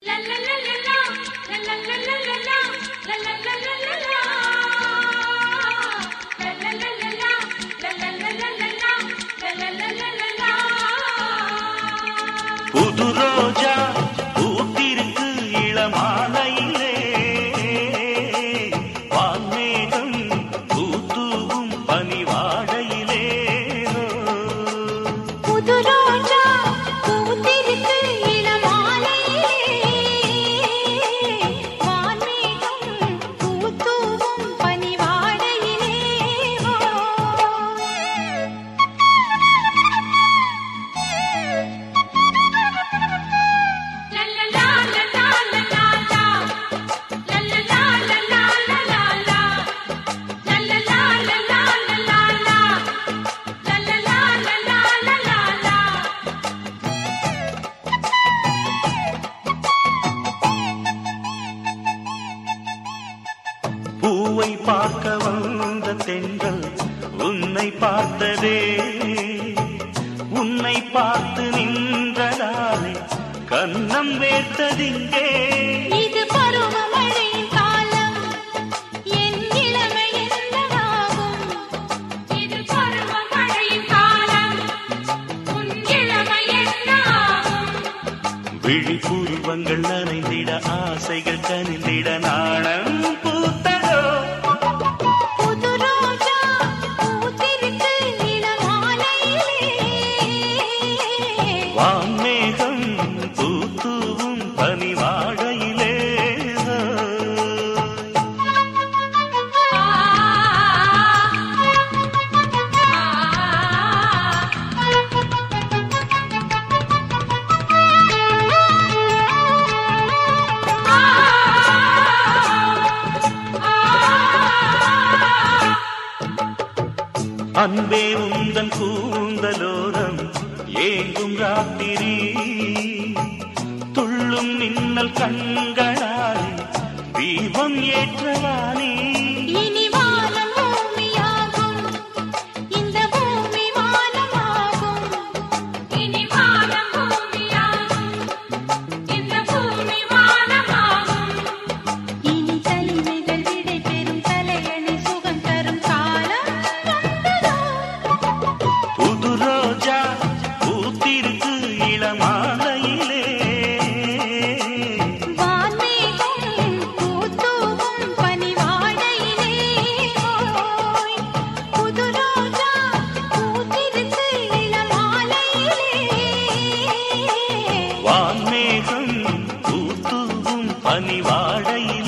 புது ரோஜா பூத்திருக்கு இளமாலையிலே வான்மேகம் பூத்தூவும் பனிவாடையிலே புது ரோஜா பூத்திருக்கு இளமாலையிலே வான்மேகம் பூத்தூவும் பனிவாடையிலே பூவை பார்க்க வந்த தென்றல் உன்னை பார்த்ததே உன்னை பார்த்து நின்றதாலே கன்னம் வேர்த்ததிங்கே இது பருவமழையின் காலம் என் இளமை என்னவாகும் இது பருவமழையின் காலம் உன் இளமை என்னவாகும் விழிப்புருவங்கள் நனைந்திட ஆசைகள் கனிந்திட நாணம் பூத்ததோ புது ரோஜா பூத்திருக்கு இளமாலையிலே வான்மேகம் பூத்தூவும் பனிவாடையிலே அன்பே உந்தன் கூந்தலோரம் ஏங்கும் ராத்திரி துள்ளும் மின்னல் கண்களால் தீபம் ஏற்றவானே இனி வானம் பூமியாகும் இந்த பூமி வானமாகும் இனி வானம் பூமியாகும் இந்த பூமி வானமாகும் இனி தனிமைகள் விடை பெறும் தலையணை சுகம் தரும் காலம் வந்ததோ புது ரோஜா பூத்திருக்கு இளமாலையிலே வான்மேகம் பூத்தூவும் பனிவாடையிலே ஓய் புது ரோஜா பூத்திருக்கு இளமாலையிலே வான்மேகம் பூத்தூவும் பனிவாடையிலே